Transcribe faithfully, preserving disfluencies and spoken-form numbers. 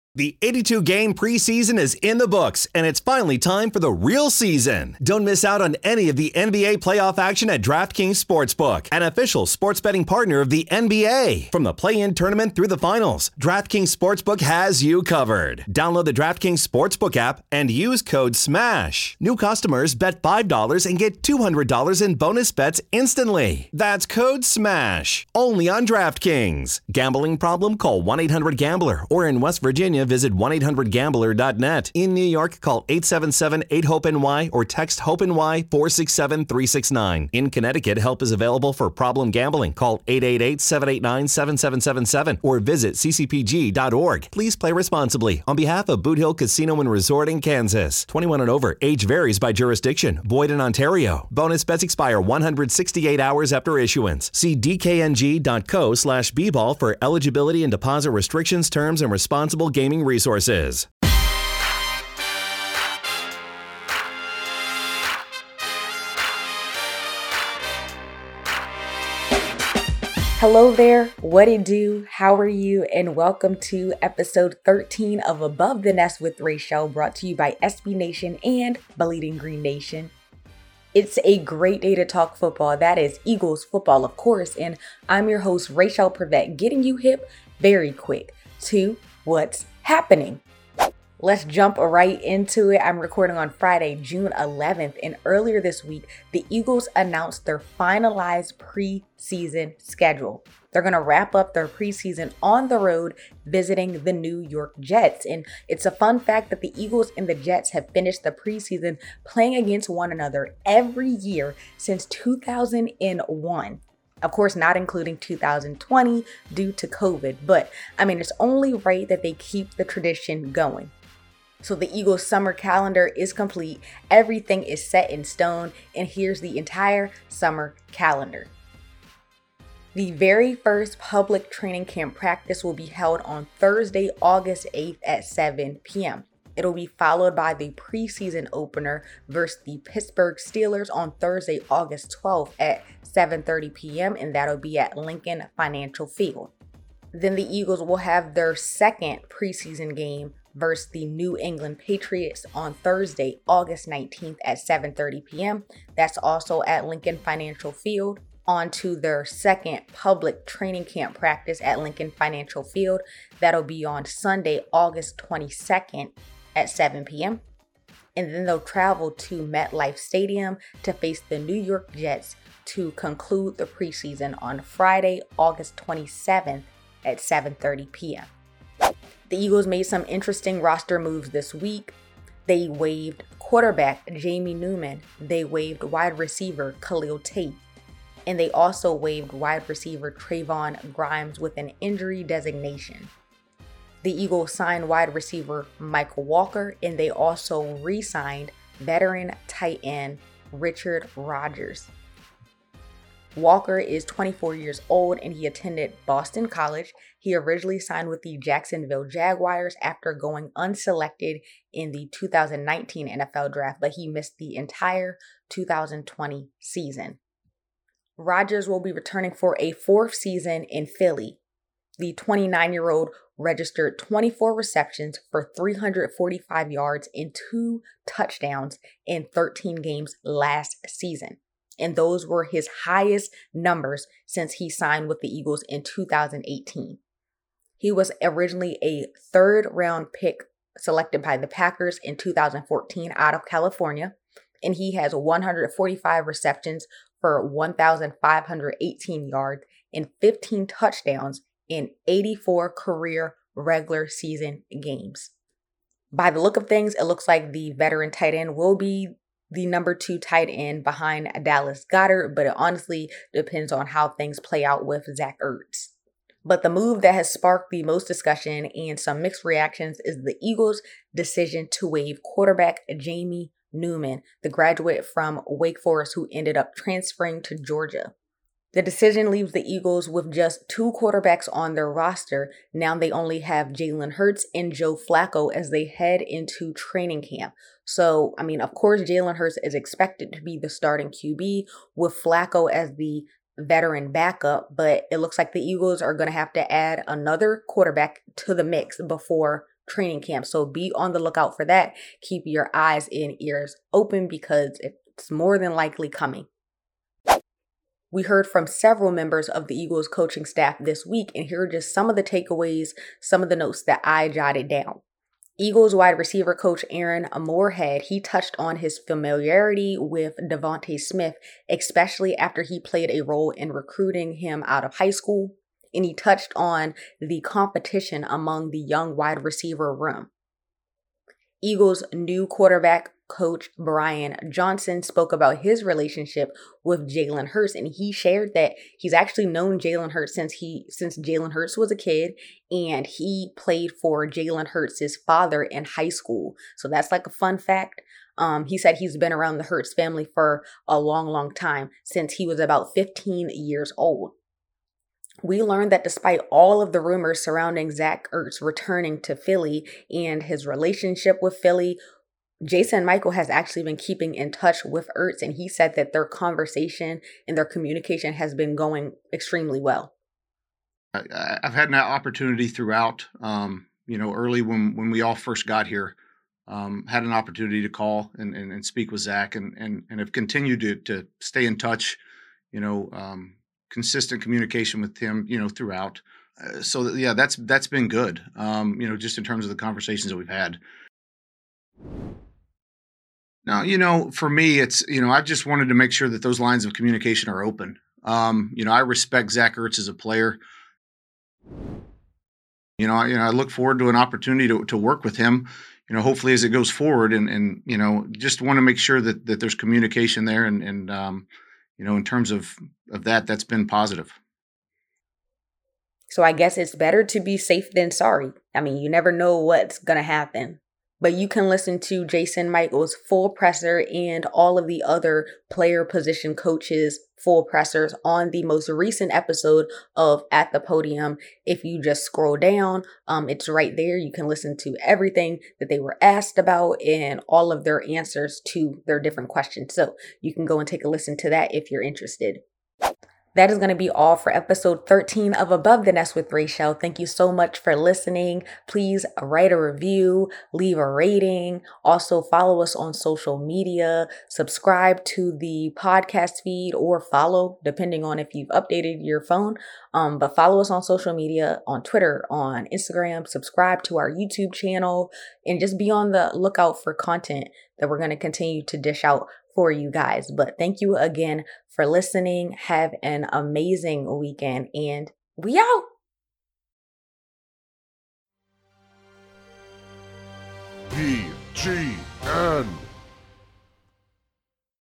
The eighty-two game preseason is in the books, and it's finally time for the real season. Don't miss out on any of the N B A playoff action at DraftKings Sportsbook, an official sports betting partner of the N B A. From the play-in tournament through the finals, DraftKings Sportsbook has you covered. Download the DraftKings Sportsbook app and use code SMASH. New customers bet five dollars and get two hundred dollars in bonus bets instantly. That's code SMASH. Only on DraftKings. Gambling problem? Call one eight hundred gambler, or in West Virginia, visit one eight hundred gambler dot net. In New York, call eight seven seven eight hope N Y or text HOPE-NY four six seven three six nine. In Connecticut, help is available for problem gambling. Call eight eight eight seven eight nine seven seven seven seven or visit c c p g dot org. Please play responsibly. On behalf of Boot Hill Casino and Resort in Kansas. twenty-one and over. Age varies by jurisdiction. Void in Ontario. Bonus bets expire one hundred sixty-eight hours after issuance. See d k n g dot co slash b ball for eligibility and deposit restrictions, terms, and responsible gaming resources. Hello there, what it do, how are you, and welcome to episode thirteen of Above the Nest with Rachel, brought to you by S B Nation and Bleeding Green Nation. It's a great day to talk football. That is Eagles football, of course, and I'm your host, Rachel Prevet, getting you hip very quick to what's happening. Let's jump right into it. I'm recording on Friday, June eleventh, and earlier this week, the Eagles announced their finalized preseason schedule. They're going to wrap up their preseason on the road visiting the New York Jets. And it's a fun fact that the Eagles and the Jets have finished the preseason playing against one another every year since two thousand one. Of course, not including two thousand twenty due to COVID, but I mean, it's only right that they keep the tradition going. So the Eagles summer calendar is complete. Everything is set in stone, and here's the entire summer calendar. The very first public training camp practice will be held on Thursday, August eighth at seven p.m. It'll be followed by the preseason opener versus the Pittsburgh Steelers on Thursday, August twelfth at seven thirty p.m. and that'll be at Lincoln Financial Field. Then the Eagles will have their second preseason game versus the New England Patriots on Thursday, August nineteenth at seven thirty p.m. That's also at Lincoln Financial Field. On to their second public training camp practice at Lincoln Financial Field. That'll be on Sunday, August twenty-second at seven p.m. And then they'll travel to MetLife Stadium to face the New York Jets to conclude the preseason on Friday, August twenty-seventh at seven thirty p.m. The Eagles made some interesting roster moves this week. They waived quarterback Jamie Newman. They waived wide receiver Khalil Tate. And they also waived wide receiver Trayvon Grimes with an injury designation. The Eagles signed wide receiver Michael Walker, and they also re-signed veteran tight end Richard Rodgers. Walker is twenty-four years old and he attended Boston College. He originally signed with the Jacksonville Jaguars after going unselected in the two thousand nineteen N F L draft, but he missed the entire two thousand twenty season. Rodgers will be returning for a fourth season in Philly. The twenty-nine-year-old registered twenty-four receptions for three hundred forty-five yards and two touchdowns in thirteen games last season. And those were his highest numbers since he signed with the Eagles in two thousand eighteen. He was originally a third-round pick selected by the Packers in two thousand fourteen out of California, and he has one hundred forty-five receptions for one thousand five hundred eighteen yards and fifteen touchdowns in eighty-four career regular season games. By the look of things, it looks like the veteran tight end will be the number two tight end behind Dallas Goedert, but it honestly depends on how things play out with Zach Ertz. But the move that has sparked the most discussion and some mixed reactions is the Eagles' decision to waive quarterback Jamie Newman, the graduate from Wake Forest who ended up transferring to Georgia. The decision leaves the Eagles with just two quarterbacks on their roster. Now they only have Jalen Hurts and Joe Flacco as they head into training camp. So, I mean, of course, Jalen Hurts is expected to be the starting Q B with Flacco as the veteran backup, but it looks like the Eagles are going to have to add another quarterback to the mix before training camp. So be on the lookout for that. Keep your eyes and ears open because it's more than likely coming. We heard from several members of the Eagles coaching staff this week, and here are just some of the takeaways, some of the notes that I jotted down. Eagles wide receiver coach Aaron Moorhead, he touched on his familiarity with Devontae Smith, especially after he played a role in recruiting him out of high school. And he touched on the competition among the young wide receiver room. Eagles' new quarterback coach Brian Johnson spoke about his relationship with Jalen Hurts, and he shared that he's actually known Jalen Hurts since he since Jalen Hurts was a kid, and he played for Jalen Hurts' father in high school. So that's like a fun fact. Um, he said he's been around the Hurts family for a long, long time, since he was about fifteen years old. We learned that despite all of the rumors surrounding Zach Ertz returning to Philly and his relationship with Philly, Jason Michael has actually been keeping in touch with Ertz, and he said that their conversation and their communication has been going extremely well. I've had an opportunity throughout, um, you know, early when, when we all first got here, um, had an opportunity to call and, and, and speak with Zach, and, and, and have continued to, to stay in touch, you know, um, consistent communication with him, you know, throughout. Uh, so that, yeah, that's, that's been good. Um, you know, just in terms of the conversations that we've had. Now, you know, for me, it's, you know, I just wanted to make sure that those lines of communication are open. Um, you know, I respect Zach Ertz as a player. You know, I, you know, I look forward to an opportunity to, to work with him, you know, hopefully as it goes forward, and, and, you know, just want to make sure that, that there's communication there. And, and, um, you know, in terms of, of that, that's been positive. So I guess it's better to be safe than sorry. I mean, you never know what's going to happen. But you can listen to Jason Michael's full presser and all of the other player position coaches' full pressers on the most recent episode of At the Podium. If you just scroll down, um, it's right there. You can listen to everything that they were asked about and all of their answers to their different questions. So you can go and take a listen to that if you're interested. That is going to be all for episode thirteen of Above the Nest with Rachel. Thank you so much for listening. Please write a review, leave a rating. Also follow us on social media, subscribe to the podcast feed, or follow, depending on if you've updated your phone. Um, but follow us on social media, on Twitter, on Instagram, subscribe to our YouTube channel, and just be on the lookout for content that we're going to continue to dish out for you guys. But thank you again for listening. Have an amazing weekend, and we out. P G N